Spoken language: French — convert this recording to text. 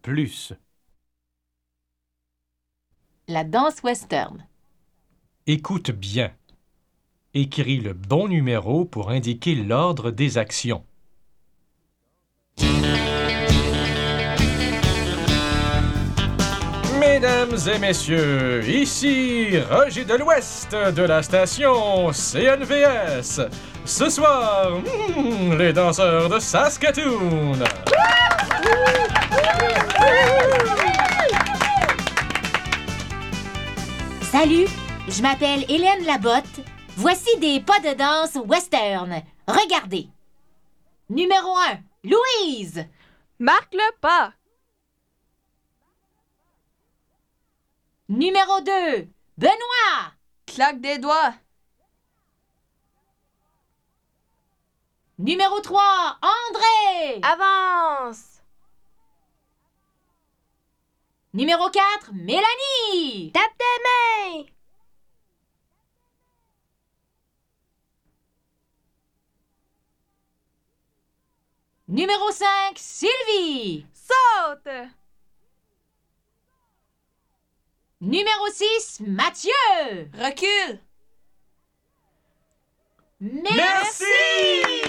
plus. La danse western. Écoute bien. Écris le bon numéro pour indiquer l'ordre des actions. Mesdames et messieurs, ici Roger de l'Ouest de la station CNVS. Ce soir, les danseurs de Saskatoon. Salut, je m'appelle Hélène Labotte. Voici des pas de danse western. Regardez. Numéro 1, Louise. Marque le pas. Numéro 2, Benoît. Claque des doigts. Numéro 3, André. Avance. Numéro 4, Mélanie. Tape tes mains. Numéro 5, Sylvie. Saute. Numéro 6, Mathieu. Recule. Merci!